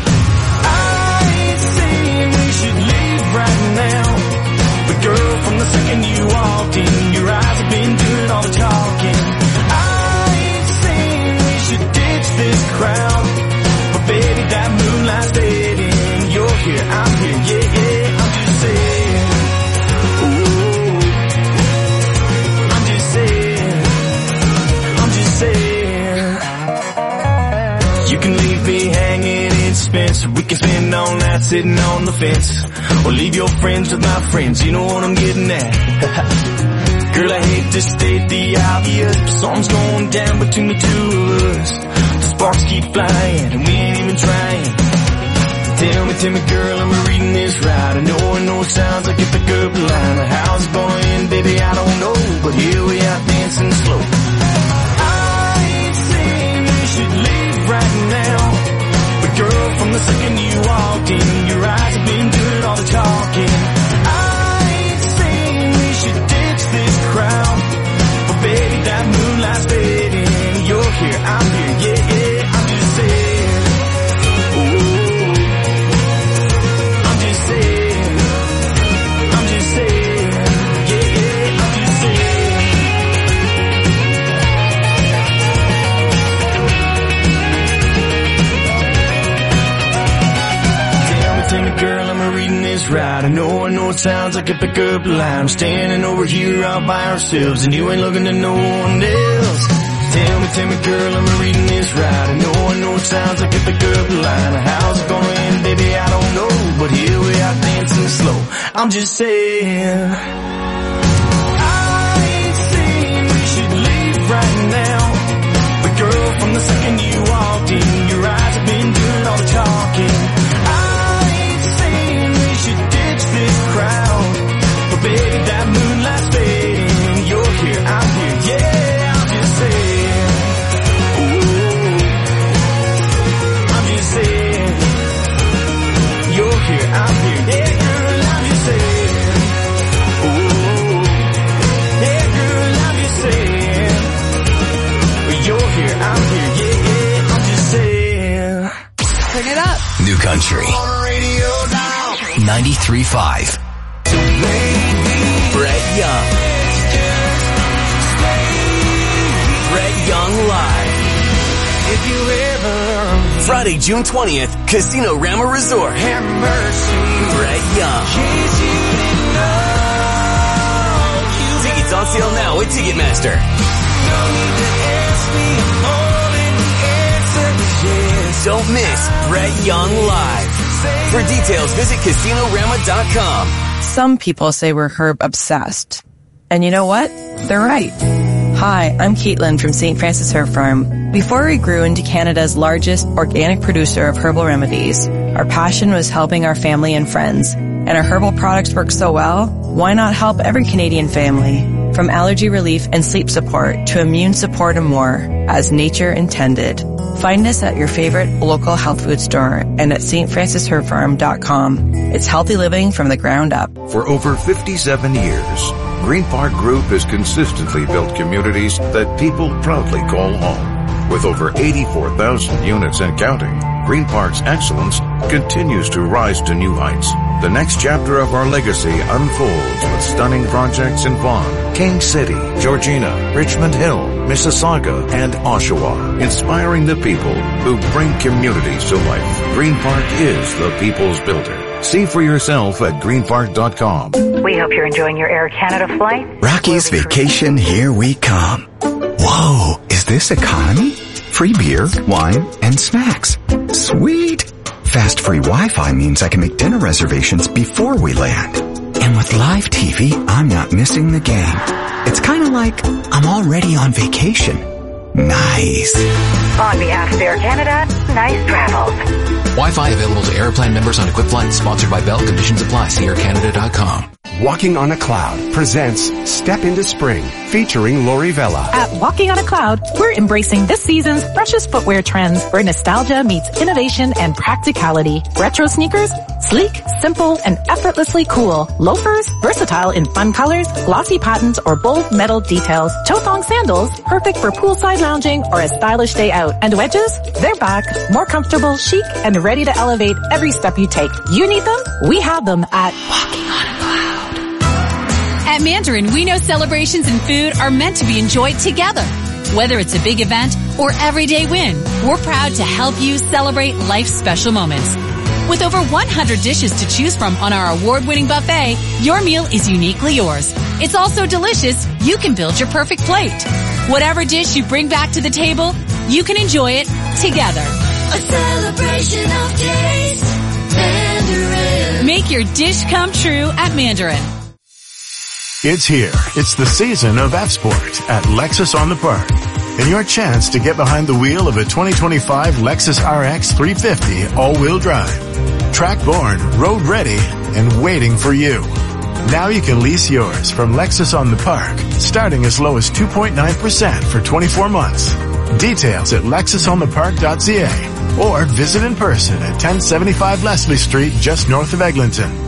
Right now, but girl, from the second you walked in, your eyes have been doing all the talking. I ain't saying we should ditch this crowd, but baby, that moonlight's fading. You're here, I'm here, yeah, I'm just saying. Ooh, I'm just saying. You can leave me hanging in suspense. We can spend all night sitting on the fence. Or leave your friends with my friends, you know what I'm getting at. Girl, I hate to state the obvious, but something's going down between the two of us. The sparks keep flying, and we ain't even trying. Tell me girl, am I reading this right? I know it sounds like a pickup line. But how's it gonna end, baby, I don't know. But here we are dancing slow. I ain't saying we should leave right now. But girl, from the second you walked in, your eyes have been doing all the talking. I ain't saying we should ditch this crowd, but baby, that moonlight's fading. You're here, I'm here, yeah, I'm just saying. Ooh, I'm just saying. Yeah, I'm just saying. Tell me girl, am I reading this right? I know it sounds like a pickup line. I'm standing over here all by ourselves and you ain't looking at no one else. Tell me girl, am I reading this right? I know it sounds like a pickup line. How's it gonna end, baby, I don't know. But here we are dancing slow. I'm just saying. I ain't saying we should leave right now. But girl, from the second you walked in, your eyes have been doing all the talking. This crowd, but baby, that moonlight's fading. You're here, I'm here, yeah, I'm just saying. Ooh, I'm just saying. You're here, I'm here, yeah, girl, I'm just saying. Ooh, yeah, girl, I'm just saying. You're here, I'm here, yeah, I'm just saying. Turn it up. New Country. 93.5. Brett Young. Brett Young Live. If you ever Friday, June 20th, Casino Rama Resort. have mercy, Brett Young. Tickets on sale now at Ticketmaster. Don't miss Brett Young Live. For details, visit CasinoRama.com. Some people say we're herb obsessed. And you know what? They're right. Hi, I'm Caitlin from St. Francis Herb Farm. Before we grew into Canada's largest organic producer of herbal remedies, our passion was helping our family and friends. And our herbal products work so well, why not help every Canadian family? From allergy relief and sleep support to immune support and more, as nature intended. Find us at your favorite local health food store and at stfrancisherbfarm.com. It's healthy living from the ground up. For over 57 years, Green Park Group has consistently built communities that people proudly call home. With over 84,000 units and counting, Green Park's excellence continues to rise to new heights. The next chapter of our legacy unfolds with stunning projects in Vaughan, King City, Georgina, Richmond Hill, Mississauga, and Oshawa, inspiring the people who bring communities to life. Green Park is the people's builder. See for yourself at greenpark.com. We hope you're enjoying your Air Canada flight. Rocky's Vacation, here we come. Whoa, is this economy? Free beer, wine, and snacks. Sweet! Fast free Wi-Fi means I can make dinner reservations before we land. And with live TV, I'm not missing the game. It's kind of like I'm already on vacation. Nice. On behalf of Air Canada, nice travels. Wi-Fi available to Airplan members on equipped flights. Sponsored by Bell. Conditions apply. See aircanada.com. Walking on a Cloud presents Step into Spring, featuring Lori Vella. At Walking on a Cloud, we're embracing this season's freshest footwear trends where nostalgia meets innovation and practicality. Retro sneakers, sleek, simple, and effortlessly cool. Loafers, versatile in fun colors, glossy patterns, or bold metal details. Toe-thong sandals, perfect for poolside lounging or a stylish day out. And wedges, they're back, more comfortable, chic, and ready to elevate every step you take. You need them? We have them at Walking on a Cloud. At Mandarin, we know celebrations and food are meant to be enjoyed together. Whether it's a big event or everyday win, we're proud to help you celebrate life's special moments. With over 100 dishes to choose from on our award-winning buffet, your meal is uniquely yours. It's also delicious. You can build your perfect plate. Whatever dish you bring back to the table, you can enjoy it together. A celebration of taste. Mandarin. Make your dish come true at Mandarin. It's here. It's the season of F-Sport at Lexus on the Park. And your chance to get behind the wheel of a 2025 Lexus RX 350 all-wheel drive. Track-born, road-ready, and waiting for you. Now you can lease yours from Lexus on the Park, starting as low as 2.9% for 24 months. Details at lexusonthepark.ca or visit in person at 1075 Leslie Street, just north of Eglinton.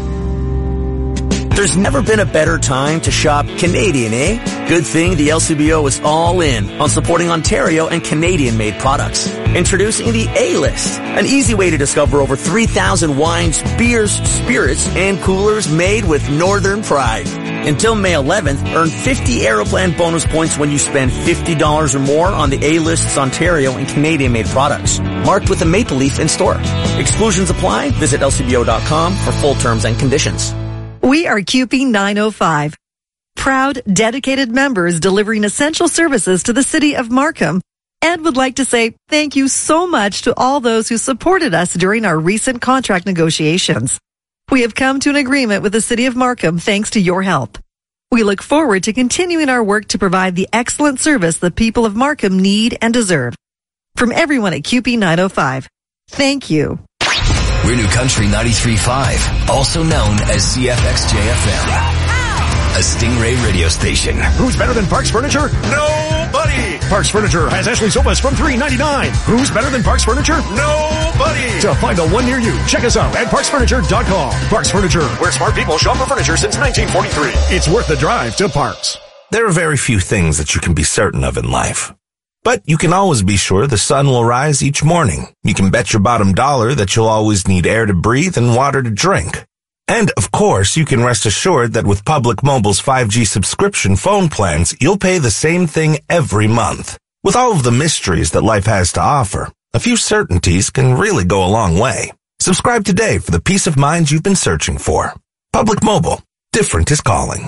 There's never been a better time to shop Canadian, eh? Good thing the LCBO is all in on supporting Ontario and Canadian-made products. Introducing the A-List, an easy way to discover over 3,000 wines, beers, spirits, and coolers made with Northern pride. Until May 11th, earn 50 Aeroplan bonus points when you spend $50 or more on the A-List's Ontario and Canadian-made products, marked with a maple leaf in store. Exclusions apply. Visit lcbo.com for full terms and conditions. We are QP 905, proud, dedicated members delivering essential services to the city of Markham, and would like to say thank you so much to all those who supported us during our recent contract negotiations. We have come to an agreement with the city of Markham thanks to your help. We look forward to continuing our work to provide the excellent service the people of Markham need and deserve. From everyone at QP 905, thank you. We're New Country 93.5, also known as CFXJ-FM. A Stingray radio station. Who's better than Parks Furniture? Nobody! Parks Furniture has Ashley sofas from $399. Who's better than Parks Furniture? Nobody! To find the one near you, check us out at parksfurniture.com. Parks Furniture, where smart people shop for furniture since 1943. It's worth the drive to Parks. There are very few things that you can be certain of in life. But you can always be sure the sun will rise each morning. You can bet your bottom dollar that you'll always need air to breathe and water to drink. And, of course, you can rest assured that with Public Mobile's 5G subscription phone plans, you'll pay the same thing every month. With all of the mysteries that life has to offer, a few certainties can really go a long way. Subscribe today for the peace of mind you've been searching for. Public Mobile. Different is calling.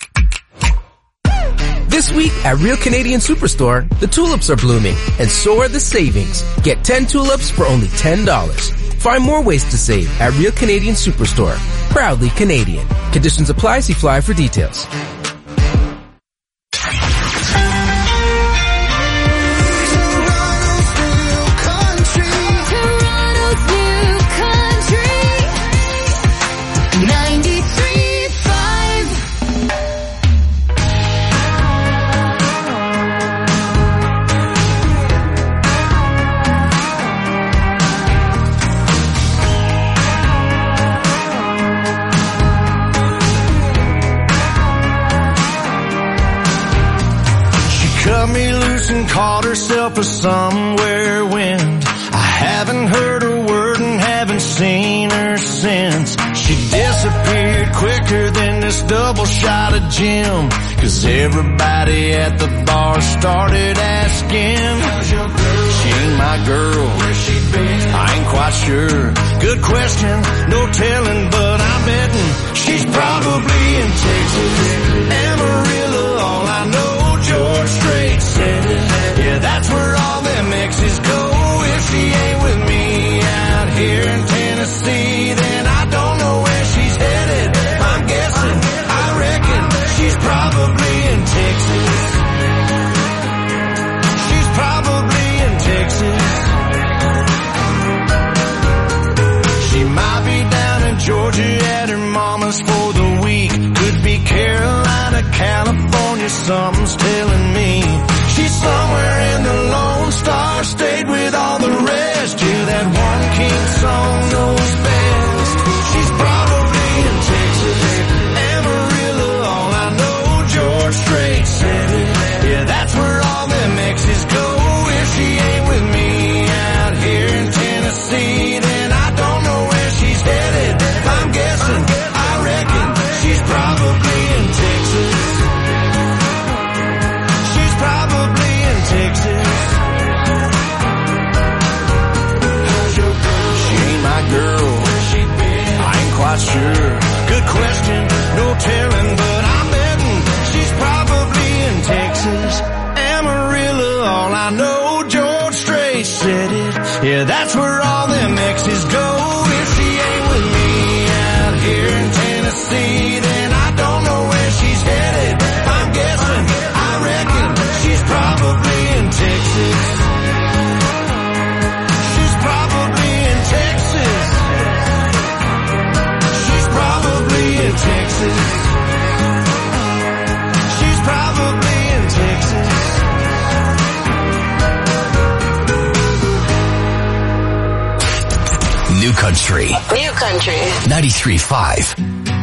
This week at Real Canadian Superstore, the tulips are blooming, and so are the savings. Get 10 tulips for only $10. Find more ways to save at Real Canadian Superstore. Proudly Canadian. Conditions apply. See flyer for details. Caught herself a somewhere wind. I haven't heard a word and haven't seen her since. She disappeared quicker than this double shot of gin. 'Cause everybody at the bar started asking, how's your girl? She ain't my girl. Where's she been? I ain't quite sure. Good question, no telling, but I'm betting she's probably in Texas. Amarillo, all I know, George Strait said it. Yeah, that's that's where all them exes go. If she ain't with me out here in Tennessee, then I don't know where she's headed. I'm guessing, I reckon she's probably in Texas. She's probably in Texas. She might be down in Georgia at her mama's for the week. Could be Carolina, California, something's telling me. She's somewhere in the Lone Star State with all the rest. Yeah, that one king song knows best. She's probably in Texas, Amarillo, all I know, George Strait said it. Yeah, that's where all them exes go. If she ain't with me out here in Tennessee, then I don't know where she's headed. I'm guessing, I reckon she's probably in Texas. She's probably in Texas. How's your girl? She ain't my girl. Where's she been? I ain't quite sure. Good question, no telling, but I'm betting she's probably in Texas. Amarillo, all I know, George Strait said it. Yeah, that's where all them exes go. If she ain't with me out here in Tennessee, then I don't know where she's headed. I'm guessing, I reckon she's probably in Texas. She's probably in Texas. She's probably in Texas. She's probably in Texas. New Country. New Country. 93.5.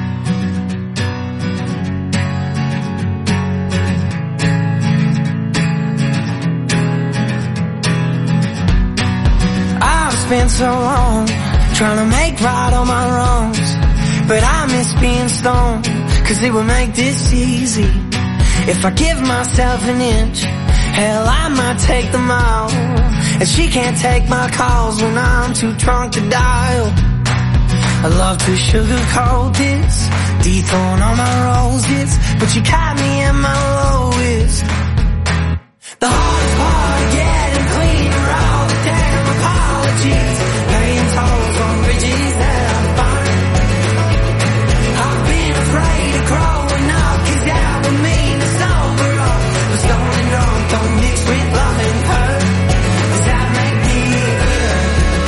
I've spent so long trying to make right all my wrongs, but I miss being stoned, cause it would make this easy. If I give myself an inch, hell, I might take the mile. And she can't take my calls when I'm too drunk to dial. I love to sugarcoat this, dethrone all my roses, but you caught me at my lowest. The hardest part of getting clean are all the damn apologies, paying tolls on bridges that I'm fine. I've been afraid of growing up, cause that would mean to sober up. But stoned and drunk don't mix with love and hurt. Does that make me quitter?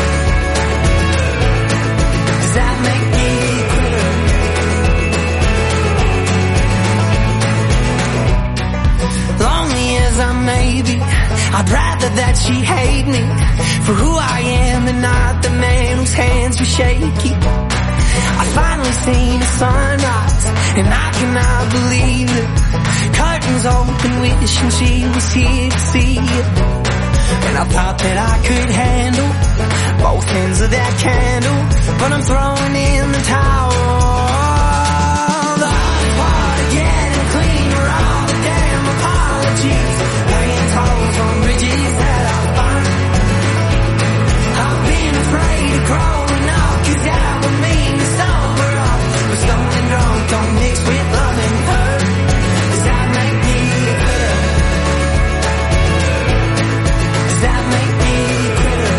Does that make me quitter? Lonely as I may be, I'd rather that she hate me for who I am and not the man whose hands were shaky. I finally seen the sunrise, and I cannot believe it. Curtains open, wishing she was here to see it. And I thought that I could handle both ends of that candle, but I'm throwing in the towel. The hardest part of getting clean are all the damn apologies, paying tolls on bridges that I find. I've been afraid of growing up, cause that would mean to sober up. But stoned and drunk don't mix with love and hurt. Does that make me quitter? Does that make me quitter?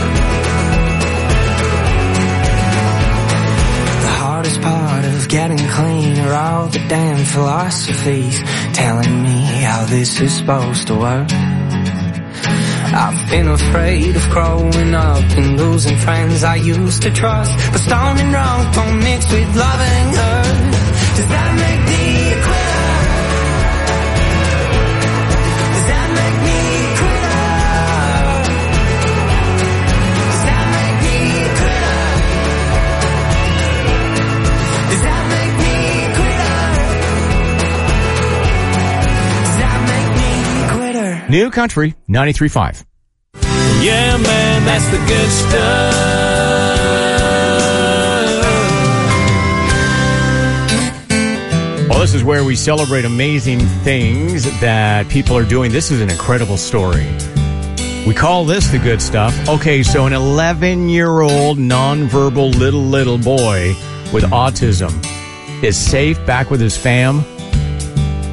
The hardest part of getting clean are all the damn philosophies telling me how this is supposed to work. I've been afraid of growing up and losing friends I used to trust. But stoned and drunk don't mix with love and hurt. Does that make me a quitter? Does that make me a quitter? Does that make me a quitter? Does that make me a quitter? Does that make me a quitter? New Country 93.5. Yeah, man, that's the good stuff. Well, this is where we celebrate amazing things that people are doing. This is an incredible story. We call this the good stuff. Okay, so an 11-year-old nonverbal little boy with autism is safe back with his fam.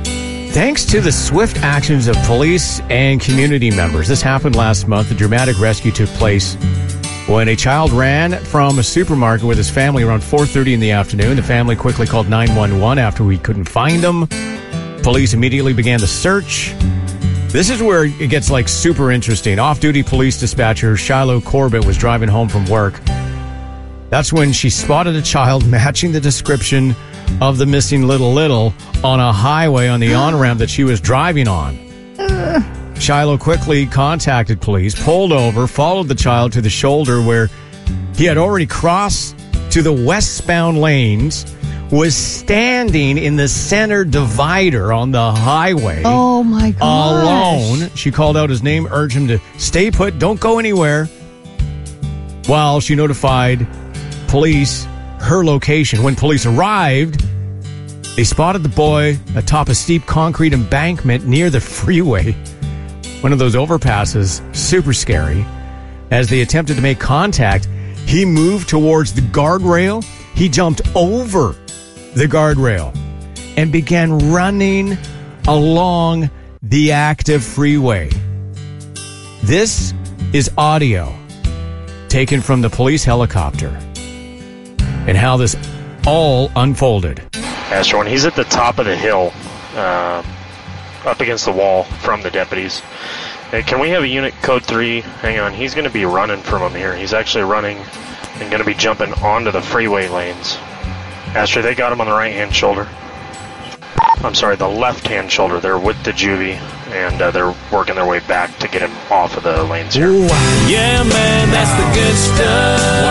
Thanks to the swift actions of police and community members, this happened last month. A dramatic rescue took place when a child ran from a supermarket with his family around 4:30 in the afternoon. The family quickly called 911 after we couldn't find him. Police immediately began the search. This is where it gets like super interesting. Off-duty police dispatcher Shiloh Corbett was driving home from work. That's when she spotted a child matching the description of the missing little on a highway on the on-ramp that she was driving on. Shiloh quickly contacted police, pulled over, followed the child to the shoulder where he had already crossed to the westbound lanes, was standing in the center divider on the highway. Oh my gosh. Alone. She called out his name, urged him to stay put, don't go anywhere, while she notified police her location. When police arrived, they spotted the boy atop a steep concrete embankment near the freeway. One of those overpasses, super scary. As they attempted to make contact, he moved towards the guardrail. He jumped over the guardrail and began running along the active freeway. This is audio taken from the police helicopter and how this all unfolded. Astro, when he's at the top of the hill, up against the wall from the deputies, hey, can we have a unit code 3? Hang on, he's going to be running from him here. He's actually running and going to be jumping onto the freeway lanes. Astro, they got him on the right-hand shoulder. I'm sorry, the left-hand shoulder. They're with the juvie, and they're working their way back to get him off of the lanes here. Ooh, wow. Yeah, man, that's the good stuff.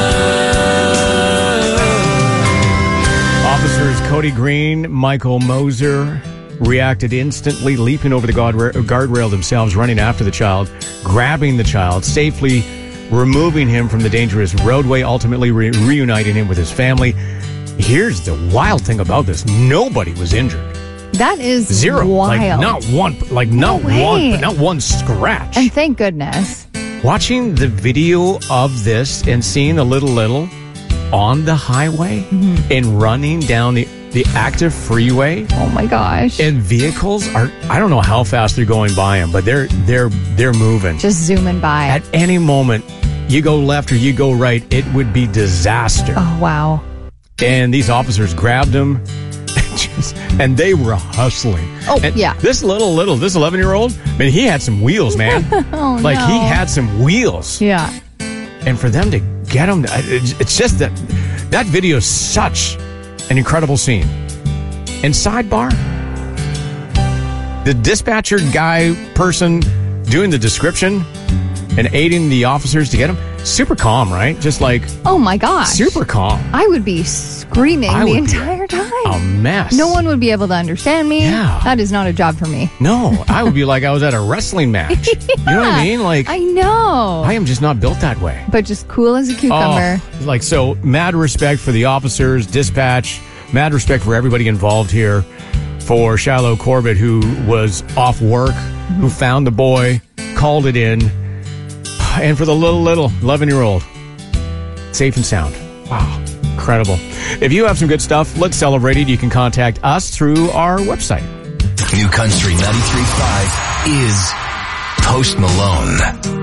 Wow. Officers Cody Green, Michael Moser reacted instantly, leaping over the guardrail themselves, running after the child, grabbing the child, safely removing him from the dangerous roadway, ultimately reuniting him with his family. Here's the wild thing about this. Nobody was injured. That is zero. Wild. Not one scratch. And thank goodness. Watching the video of this and seeing the little on the highway and running down the active freeway. Oh my gosh. And vehicles are, I don't know how fast they're going by them, but they're moving. Just zooming by. At any moment, you go left or you go right, it would be disaster. Oh, wow. And these officers grabbed him and they were hustling. Oh, and yeah. This this 11-year-old, man, he had some wheels, man. Oh, like, no. he had some wheels. Yeah. And for them to get him, it's just that video is such an incredible scene. And sidebar, the dispatcher guy person doing the description and aiding the officers to get him, super calm, right? Just like, oh my gosh, super calm. I would be screaming the entire time. A mess. No one would be able to understand me. Yeah. That is not a job for me. No, I would be like I was at a wrestling match. Yeah, you know what I mean? Like, I know. I am just not built that way. But just cool as a cucumber. Oh, like, so mad respect for the officers, dispatch, mad respect for everybody involved here, for Shiloh Corbett, who was off work, who found the boy, called it in, and for the little 11-year-old, safe and sound. Wow, incredible. If you have some good stuff, let's celebrate it. You can contact us through our website. New Country 93.5 is Post Malone.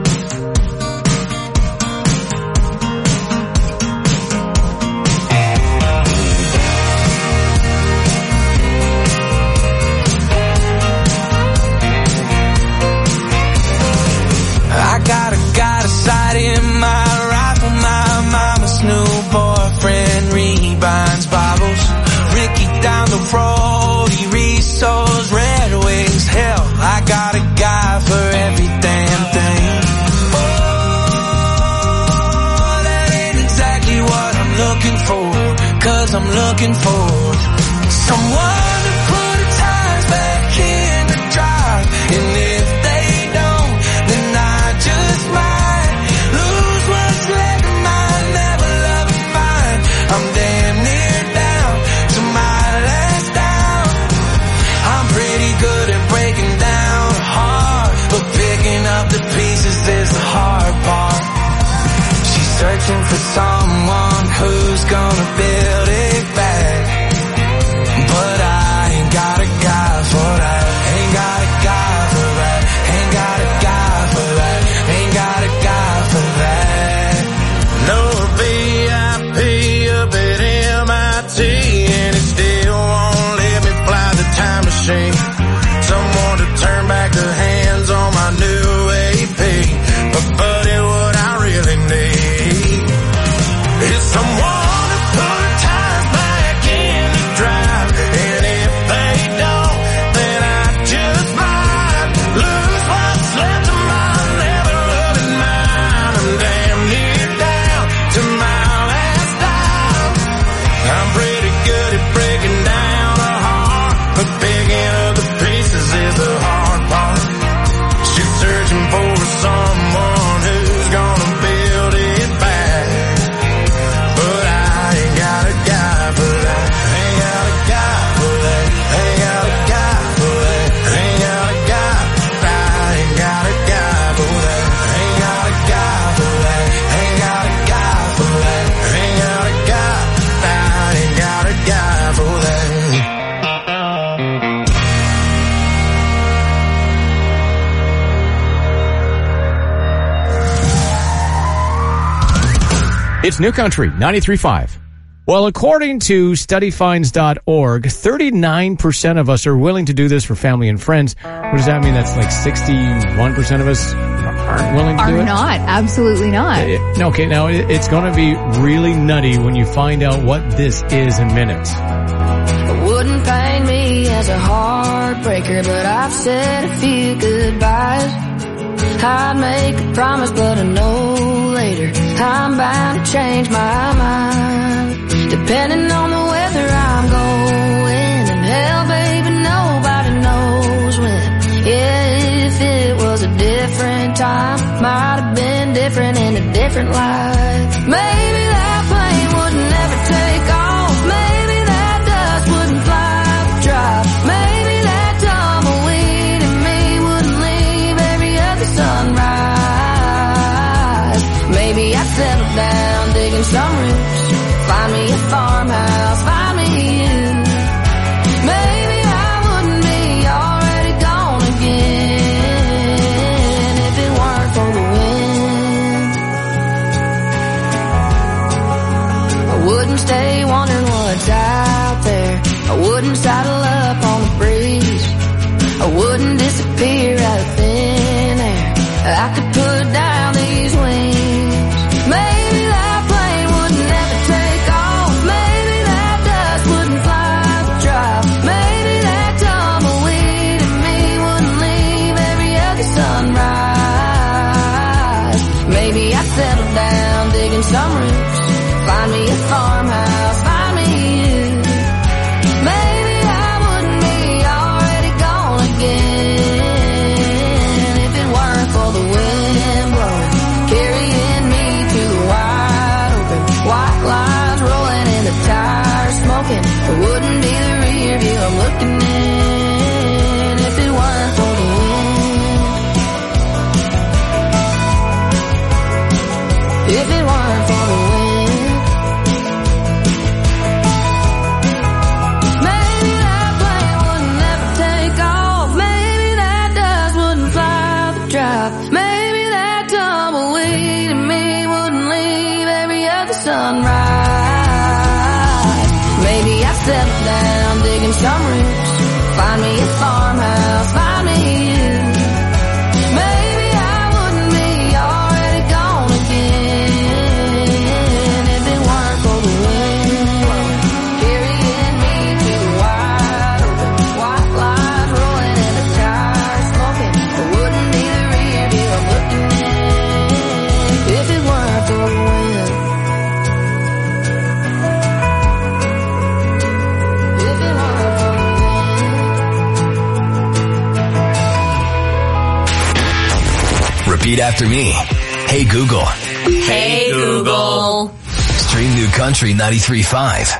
Got a sight in my rifle. My mama's new boyfriend rebinds Bibles. Ricky down the road, he resows Red Wings. Hell, I got a guy for every damn thing. Oh, that ain't exactly what I'm looking for, 'cause I'm looking for someone to put the tires back in the drive. And if they don't, then I just might lose what's left of mine, never loving mine. I'm damn near down to my last down. I'm pretty good at breaking down hard, but picking up the pieces is the hard part. She's searching for someone who's gonna build it back, but I It's New Country 93.5. Well, according to studyfinds.org, 39% of us are willing to do this for family and friends. What does that mean? That's like 61% of us aren't willing to do it? Are not. Absolutely not. Okay, now it's going to be really nutty when you find out what this is in minutes. It wouldn't pain me as a heartbreaker, but I've said a few goodbyes. I'd make a promise, but I know later I'm bound to change my mind. Depending on the weather I'm going, and hell, baby, nobody knows when. Yeah, if it was a different time, might have been different in a different life. Maybe that plane would never take off. Maybe that dust wouldn't fly the drive. Maybe that tumbleweed in me wouldn't leave every other sunrise. Maybe I'd settle down digging some roots, find me a farmhouse, find me you. Maybe I wouldn't be already gone again if it weren't for the wind. I wouldn't stay wondering what's out there. I wouldn't saddle up on the breeze. I wouldn't disappear out of thin air. I could put down these wings. Maybe that plane would never take off. Maybe that dust wouldn't fly the drive. Maybe that tumbleweed in me wouldn't leave every other sunrise. Maybe I'd settle down digging some roots, find me a farmhouse, find me you. Maybe I wouldn't be already gone again if it weren't for the wind blowing, carrying me to the wide open. White lines rolling and the tires smoking. It wouldn't be the rear view I'm looking in if it weren't for the wind. If it weren't for the wind. Maybe that plane would never take off. Maybe that dust wouldn't fly the drive. Maybe that tumbleweed in me wouldn't leave every other sunrise. Maybe I'd settle down digging some roots, find me a farmhouse, find me you. Maybe I wouldn't be already gone again if it weren't for the wind blowing, carrying me to the wide open. White lines rolling and the tires smoking. It wouldn't be the rear view I'm looking in if it weren't for the wind. If it weren't for the wind. Repeat after me. Hey Google. Hey Google. Stream New Country 93.5.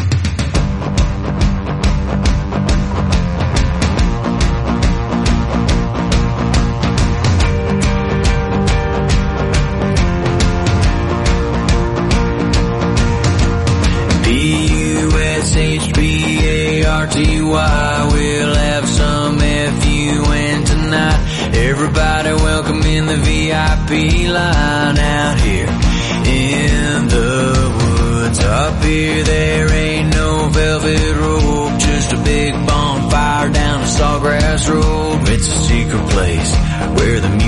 D-U-S-H-B-A-R-T-Y. We'll have some F-U-N tonight. Everybody welcome in the VIP line out here in the woods. Up here there ain't no velvet rope, just a big bonfire down a sawgrass road. It's a secret place where the music